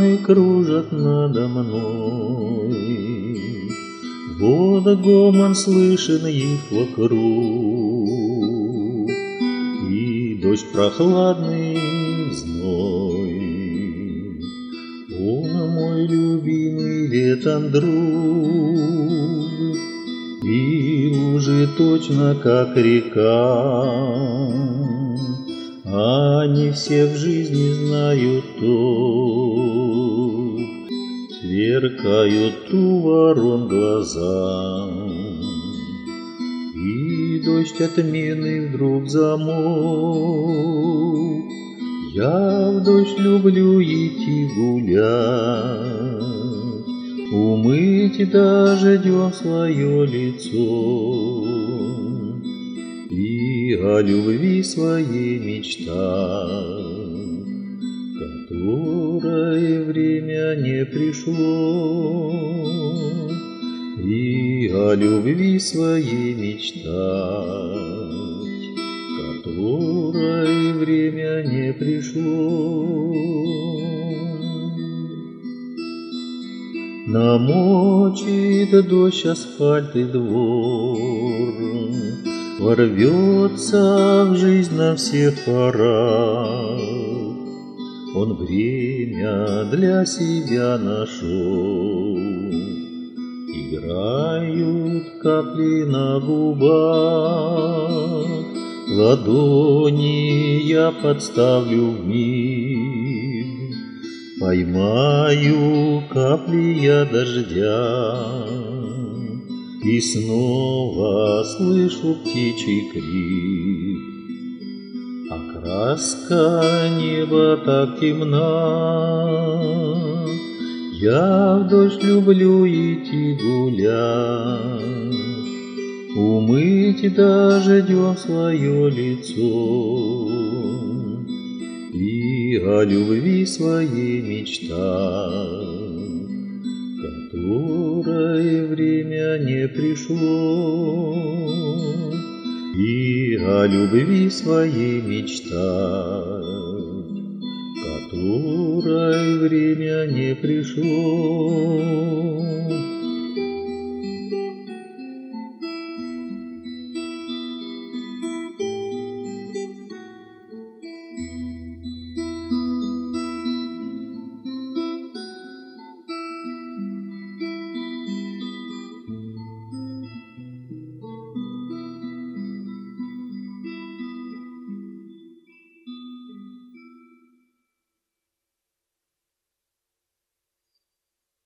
вороны кружат надо мной. Вот гомон слышен их вокруг, и дождь прохладный зной. Он мой любимый летом друг, и лужи точно как река. Они все в жизни знают то, сверкают у ворон глаза. И дождь отменный вдруг замолк. Я в дождь люблю идти гулять, умыть дождем свое лицо и о любви своей мечтать, которой время не пришло, и о любви своей мечтать, которой время не пришло. Намочит дождь асфальт и двор, ворвется в жизнь на всех парах. Он время для себя нашел. Играют капли на губах, ладони я подставлю вмиг. Поймаю капли я дождя, и снова слышу птичий крик. Окраска неба так темна, я в дождь люблю идти гулять, умыть дождем свое лицо и о любви своей мечтать, которой время не пришло, и о любви своей мечтать, которой время не пришло.